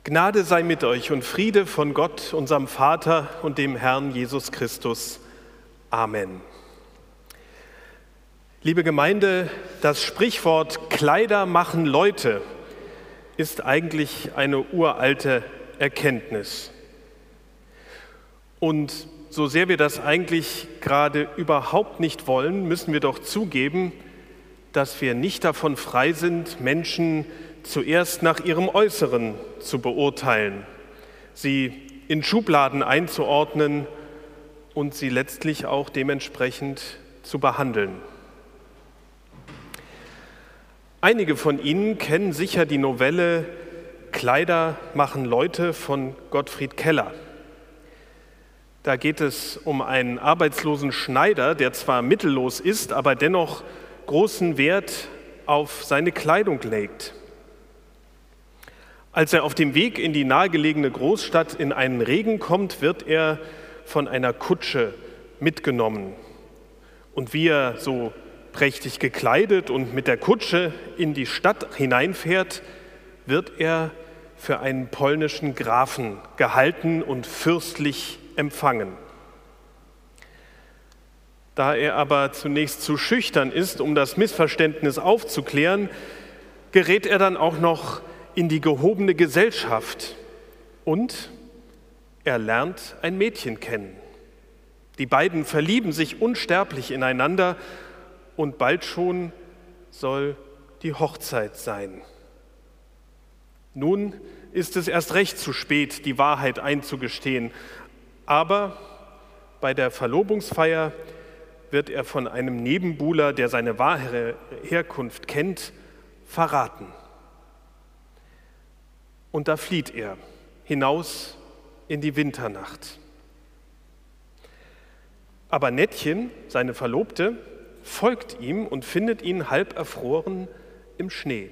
Gnade sei mit euch und Friede von Gott, unserem Vater und dem Herrn Jesus Christus. Amen. Liebe Gemeinde, das Sprichwort Kleider machen Leute ist eigentlich eine uralte Erkenntnis. Und so sehr wir das eigentlich gerade überhaupt nicht wollen, müssen wir doch zugeben, dass wir nicht davon frei sind, Menschen zuerst nach ihrem Äußeren zu beurteilen, sie in Schubladen einzuordnen und sie letztlich auch dementsprechend zu behandeln. Einige von Ihnen kennen sicher die Novelle Kleider machen Leute von Gottfried Keller. Da geht es um einen arbeitslosen Schneider, der zwar mittellos ist, aber dennoch großen Wert auf seine Kleidung legt. Als er auf dem Weg in die nahegelegene Großstadt in einen Regen kommt, wird er von einer Kutsche mitgenommen. Und wie er so prächtig gekleidet und mit der Kutsche in die Stadt hineinfährt, wird er für einen polnischen Grafen gehalten und fürstlich empfangen. Da er aber zunächst zu schüchtern ist, um das Missverständnis aufzuklären, gerät er dann auch noch in die gehobene Gesellschaft und er lernt ein Mädchen kennen. Die beiden verlieben sich unsterblich ineinander und bald schon soll die Hochzeit sein. Nun ist es erst recht zu spät, die Wahrheit einzugestehen, aber bei der Verlobungsfeier wird er von einem Nebenbuhler, der seine wahre Herkunft kennt, verraten. Und da flieht er hinaus in die Winternacht. Aber Nettchen, seine Verlobte, folgt ihm und findet ihn halb erfroren im Schnee.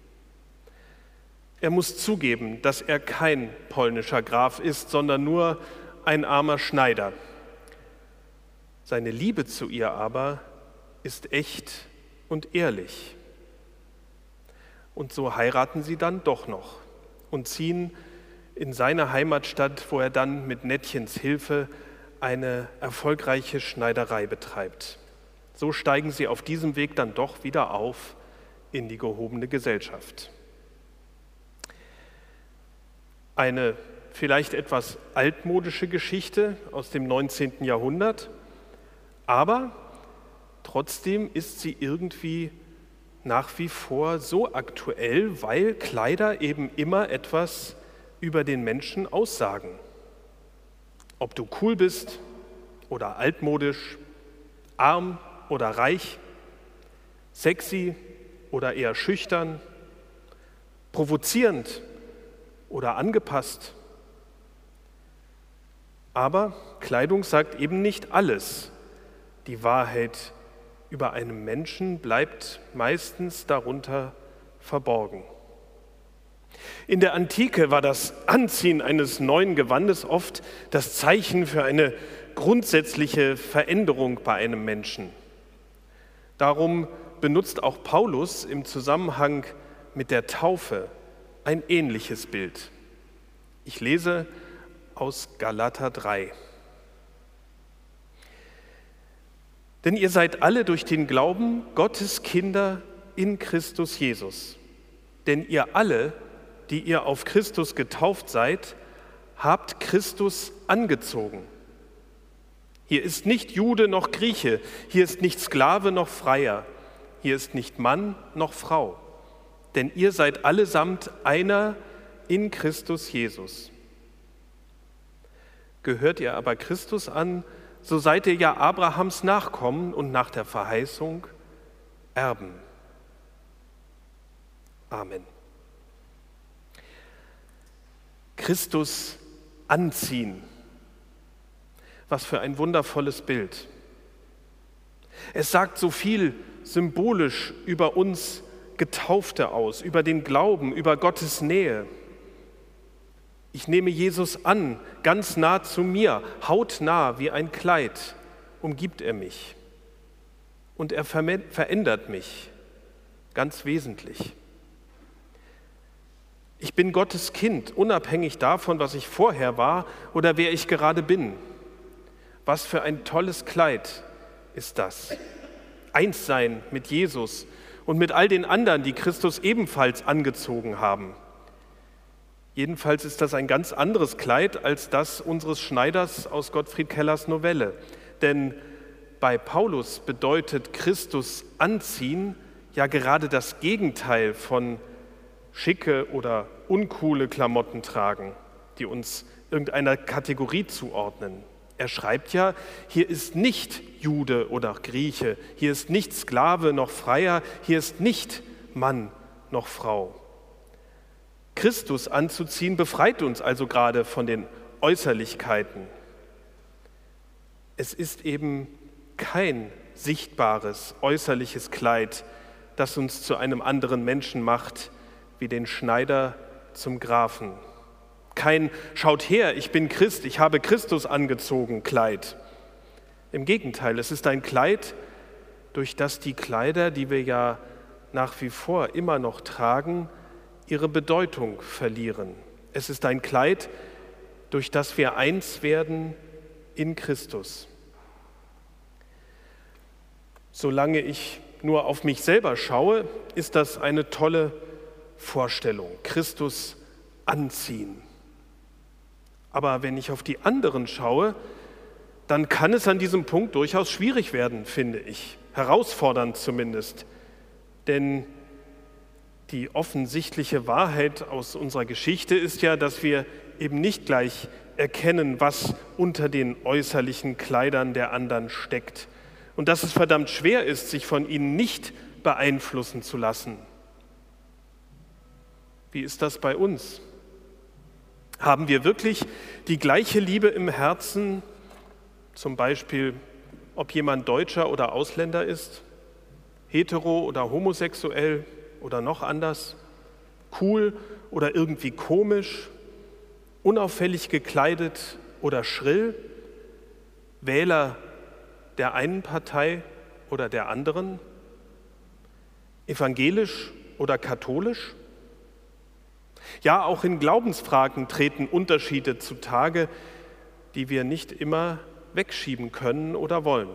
Er muss zugeben, dass er kein polnischer Graf ist, sondern nur ein armer Schneider. Seine Liebe zu ihr aber ist echt und ehrlich. Und so heiraten sie dann doch noch und ziehen in seine Heimatstadt, wo er dann mit Nettchens Hilfe eine erfolgreiche Schneiderei betreibt. So steigen sie auf diesem Weg dann doch wieder auf in die gehobene Gesellschaft. Eine vielleicht etwas altmodische Geschichte aus dem 19. Jahrhundert, aber trotzdem ist sie irgendwie nach wie vor so aktuell, weil Kleider eben immer etwas über den Menschen aussagen. Ob du cool bist oder altmodisch, arm oder reich, sexy oder eher schüchtern, provozierend oder angepasst. Aber Kleidung sagt eben nicht alles. Die Wahrheit über einen Menschen bleibt meistens darunter verborgen. In der Antike war das Anziehen eines neuen Gewandes oft das Zeichen für eine grundsätzliche Veränderung bei einem Menschen. Darum benutzt auch Paulus im Zusammenhang mit der Taufe ein ähnliches Bild. Ich lese aus Galater 3. Denn ihr seid alle durch den Glauben Gottes Kinder in Christus Jesus. Denn ihr alle, die ihr auf Christus getauft seid, habt Christus angezogen. Hier ist nicht Jude noch Grieche, hier ist nicht Sklave noch Freier, hier ist nicht Mann noch Frau. Denn ihr seid allesamt einer in Christus Jesus. Gehört ihr aber Christus an, so seid ihr ja Abrahams Nachkommen und nach der Verheißung Erben. Amen. Christus anziehen. Was für ein wundervolles Bild. Es sagt so viel symbolisch über uns Getaufte aus, über den Glauben, über Gottes Nähe. Ich nehme Jesus an, ganz nah zu mir, hautnah wie ein Kleid, umgibt er mich. Und er verändert mich ganz wesentlich. Ich bin Gottes Kind, unabhängig davon, was ich vorher war oder wer ich gerade bin. Was für ein tolles Kleid ist das. Eins sein mit Jesus und mit all den anderen, die Christus ebenfalls angezogen haben. Jedenfalls ist das ein ganz anderes Kleid als das unseres Schneiders aus Gottfried Kellers Novelle. Denn bei Paulus bedeutet Christus anziehen ja gerade das Gegenteil von schicke oder uncoole Klamotten tragen, die uns irgendeiner Kategorie zuordnen. Er schreibt ja, hier ist nicht Jude oder Grieche, hier ist nicht Sklave noch Freier, hier ist nicht Mann noch Frau. Christus anzuziehen befreit uns also gerade von den Äußerlichkeiten. Es ist eben kein sichtbares, äußerliches Kleid, das uns zu einem anderen Menschen macht, wie den Schneider zum Grafen. Kein "Schaut her, ich bin Christ, ich habe Christus angezogen" Kleid. Im Gegenteil, es ist ein Kleid, durch das die Kleider, die wir ja nach wie vor immer noch tragen, ihre Bedeutung verlieren. Es ist ein Kleid, durch das wir eins werden in Christus. Solange ich nur auf mich selber schaue, ist das eine tolle Vorstellung, Christus anziehen. Aber wenn ich auf die anderen schaue, dann kann es an diesem Punkt durchaus schwierig werden, finde ich. Herausfordernd zumindest. Denn die offensichtliche Wahrheit aus unserer Geschichte ist ja, dass wir eben nicht gleich erkennen, was unter den äußerlichen Kleidern der anderen steckt. Und dass es verdammt schwer ist, sich von ihnen nicht beeinflussen zu lassen. Wie ist das bei uns? Haben wir wirklich die gleiche Liebe im Herzen, zum Beispiel, ob jemand Deutscher oder Ausländer ist, hetero oder homosexuell oder noch anders, cool oder irgendwie komisch, unauffällig gekleidet oder schrill, Wähler der einen Partei oder der anderen, evangelisch oder katholisch? Ja, auch in Glaubensfragen treten Unterschiede zutage, die wir nicht immer wegschieben können oder wollen.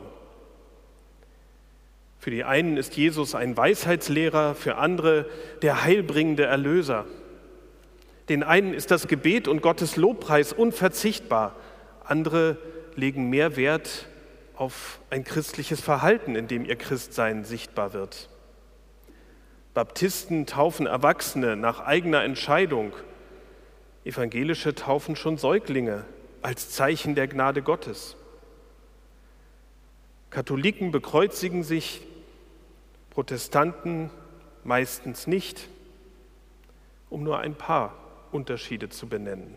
Für die einen ist Jesus ein Weisheitslehrer, für andere der heilbringende Erlöser. Den einen ist das Gebet und Gottes Lobpreis unverzichtbar, andere legen mehr Wert auf ein christliches Verhalten, in dem ihr Christsein sichtbar wird. Baptisten taufen Erwachsene nach eigener Entscheidung. Evangelische taufen schon Säuglinge als Zeichen der Gnade Gottes. Katholiken bekreuzigen sich, Protestanten meistens nicht, um nur ein paar Unterschiede zu benennen.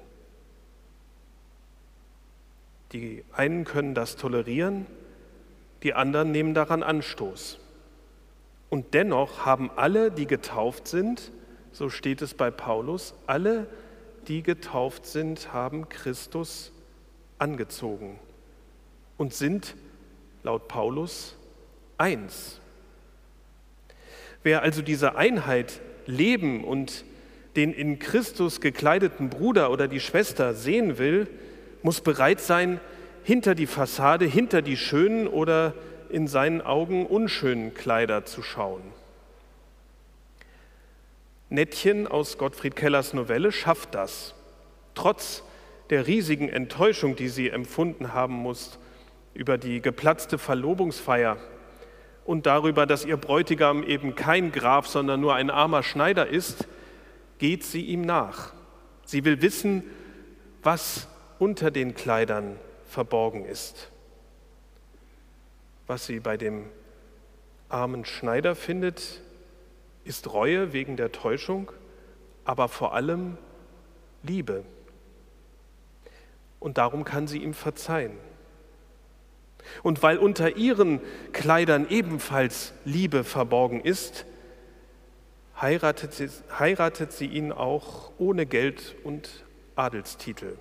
Die einen können das tolerieren, die anderen nehmen daran Anstoß. Und dennoch haben alle, die getauft sind, so steht es bei Paulus, alle, die getauft sind, haben Christus angezogen und sind, laut Paulus, eins. Wer also diese Einheit leben und den in Christus gekleideten Bruder oder die Schwester sehen will, muss bereit sein, hinter die Fassade, hinter die schönen oder in seinen Augen unschönen Kleider zu schauen. Nettchen aus Gottfried Kellers Novelle schafft das, trotz der riesigen Enttäuschung, die sie empfunden haben muss über die geplatzte Verlobungsfeier und darüber, dass ihr Bräutigam eben kein Graf, sondern nur ein armer Schneider ist, geht sie ihm nach. Sie will wissen, was unter den Kleidern verborgen ist. Was sie bei dem armen Schneider findet, ist Reue wegen der Täuschung, aber vor allem Liebe. Und darum kann sie ihm verzeihen. Und weil unter ihren Kleidern ebenfalls Liebe verborgen ist, heiratet sie ihn auch ohne Geld und Adelstitel.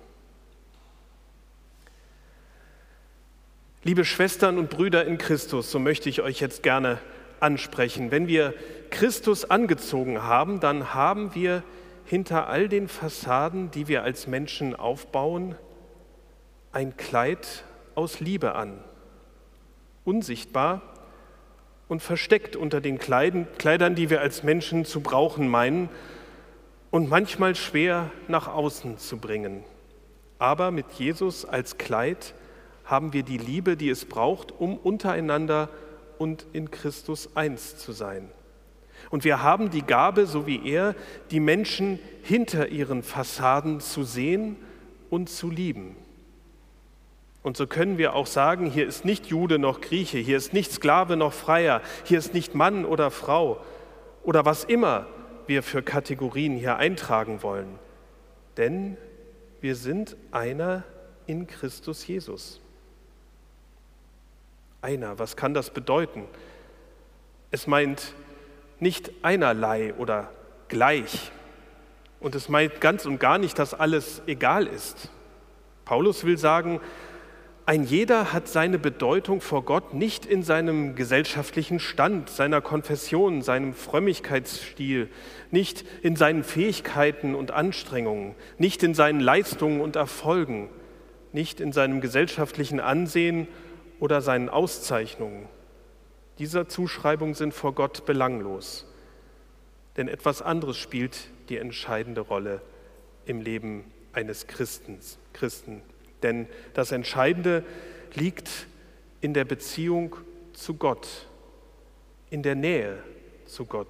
Liebe Schwestern und Brüder in Christus, so möchte ich euch jetzt gerne ansprechen. Wenn wir Christus angezogen haben, dann haben wir hinter all den Fassaden, die wir als Menschen aufbauen, ein Kleid aus Liebe an, unsichtbar und versteckt unter den Kleidern, die wir als Menschen zu brauchen meinen und manchmal schwer nach außen zu bringen. Aber mit Jesus als Kleid haben wir die Liebe, die es braucht, um untereinander und in Christus eins zu sein. Und wir haben die Gabe, so wie er, die Menschen hinter ihren Fassaden zu sehen und zu lieben. Und so können wir auch sagen, hier ist nicht Jude noch Grieche, hier ist nicht Sklave noch Freier, hier ist nicht Mann oder Frau oder was immer wir für Kategorien hier eintragen wollen. Denn wir sind einer in Christus Jesus. Einer, was kann das bedeuten? Es meint nicht einerlei oder gleich. Und es meint ganz und gar nicht, dass alles egal ist. Paulus will sagen, ein jeder hat seine Bedeutung vor Gott nicht in seinem gesellschaftlichen Stand, seiner Konfession, seinem Frömmigkeitsstil, nicht in seinen Fähigkeiten und Anstrengungen, nicht in seinen Leistungen und Erfolgen, nicht in seinem gesellschaftlichen Ansehen oder seinen Auszeichnungen. Diese Zuschreibungen sind vor Gott belanglos, denn etwas anderes spielt die entscheidende Rolle im Leben eines Christen. Denn das Entscheidende liegt in der Beziehung zu Gott, in der Nähe zu Gott.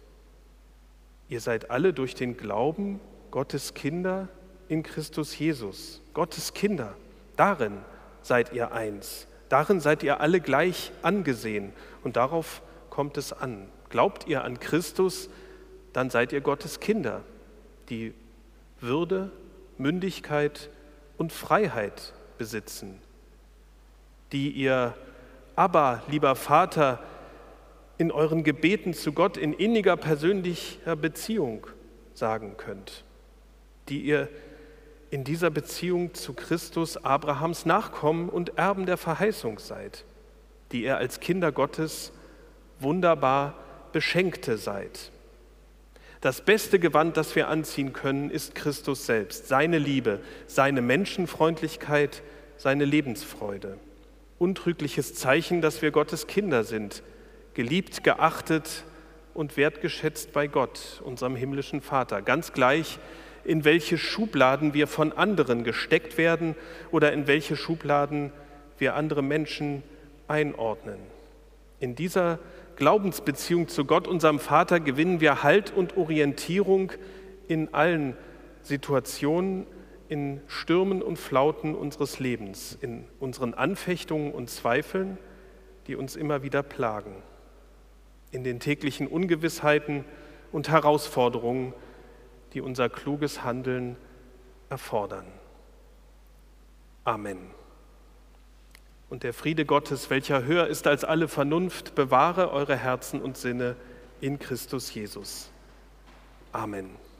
Ihr seid alle durch den Glauben Gottes Kinder in Christus Jesus. Gottes Kinder, darin seid ihr eins. Darin seid ihr alle gleich angesehen und darauf kommt es an. Glaubt ihr an Christus, dann seid ihr Gottes Kinder, die Würde, Mündigkeit und Freiheit besitzen, die ihr Abba, lieber Vater, in euren Gebeten zu Gott in inniger persönlicher Beziehung sagen könnt, die ihr in dieser Beziehung zu Christus Abrahams Nachkommen und Erben der Verheißung seid, die ihr als Kinder Gottes wunderbar Beschenkte seid. Das beste Gewand, das wir anziehen können, ist Christus selbst, seine Liebe, seine Menschenfreundlichkeit, seine Lebensfreude. Untrügliches Zeichen, dass wir Gottes Kinder sind, geliebt, geachtet und wertgeschätzt bei Gott, unserem himmlischen Vater. Ganz gleich, in welche Schubladen wir von anderen gesteckt werden oder in welche Schubladen wir andere Menschen einordnen. In dieser Glaubensbeziehung zu Gott, unserem Vater, gewinnen wir Halt und Orientierung in allen Situationen, in Stürmen und Flauten unseres Lebens, in unseren Anfechtungen und Zweifeln, die uns immer wieder plagen, in den täglichen Ungewissheiten und Herausforderungen, die unser kluges Handeln erfordern. Amen. Und der Friede Gottes, welcher höher ist als alle Vernunft, bewahre eure Herzen und Sinne in Christus Jesus. Amen.